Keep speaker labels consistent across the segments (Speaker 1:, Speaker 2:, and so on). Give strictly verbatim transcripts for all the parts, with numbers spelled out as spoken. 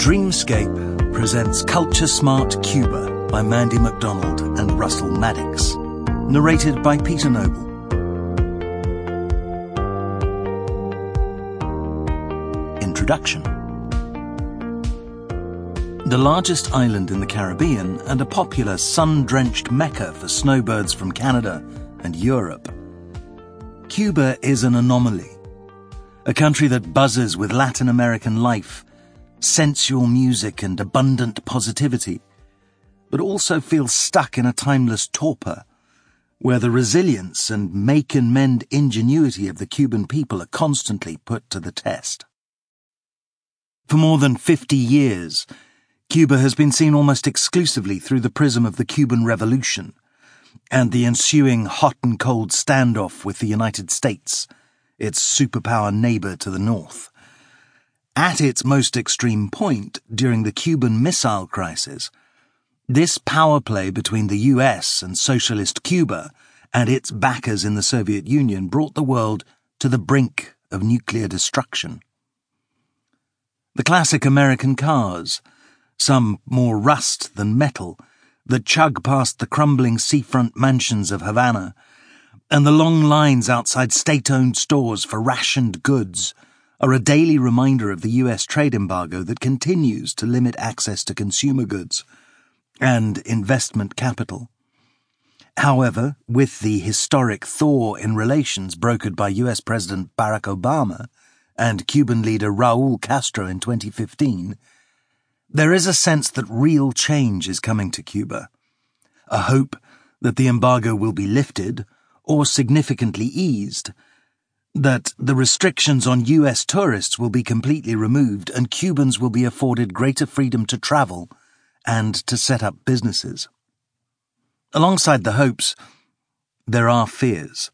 Speaker 1: Dreamscape presents Culture Smart Cuba by Mandy MacDonald and Russell Maddox. Narrated by Peter Noble. Introduction. The largest island in the Caribbean and a popular sun-drenched mecca for snowbirds from Canada and Europe, Cuba is an anomaly. A country that buzzes with Latin American life, sensual music and abundant positivity, but also feels stuck in a timeless torpor, where the resilience and make-and-mend ingenuity of the Cuban people are constantly put to the test. For more than fifty years, Cuba has been seen almost exclusively through the prism of the Cuban Revolution and the ensuing hot and cold standoff with the United States, its superpower neighbor to the north. At its most extreme point, during the Cuban Missile Crisis, this power play between the U S and socialist Cuba and its backers in the Soviet Union brought the world to the brink of nuclear destruction. The classic American cars, some more rust than metal, that chug past the crumbling seafront mansions of Havana, and the long lines outside state-owned stores for rationed goods, are a daily reminder of the U S trade embargo that continues to limit access to consumer goods and investment capital. However, with the historic thaw in relations brokered by U S President Barack Obama and Cuban leader Raul Castro in twenty fifteen, there is a sense that real change is coming to Cuba, a hope that the embargo will be lifted or significantly eased, that the restrictions on U S tourists will be completely removed and Cubans will be afforded greater freedom to travel and to set up businesses. Alongside the hopes, there are fears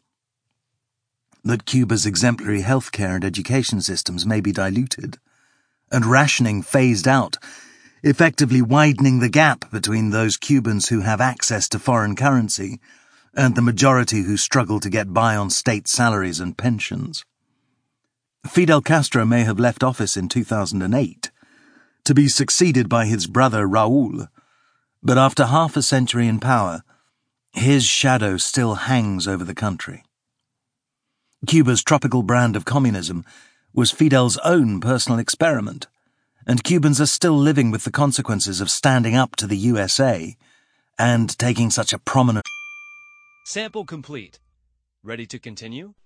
Speaker 1: that Cuba's exemplary healthcare and education systems may be diluted and rationing phased out, effectively widening the gap between those Cubans who have access to foreign currency and the majority who struggle to get by on state salaries and pensions. Fidel Castro may have left office in two thousand eight, to be succeeded by his brother Raul, but after half a century in power, his shadow still hangs over the country. Cuba's tropical brand of communism was Fidel's own personal experiment, and Cubans are still living with the consequences of standing up to the U S A and taking such a prominent...
Speaker 2: Sample complete. Ready to continue?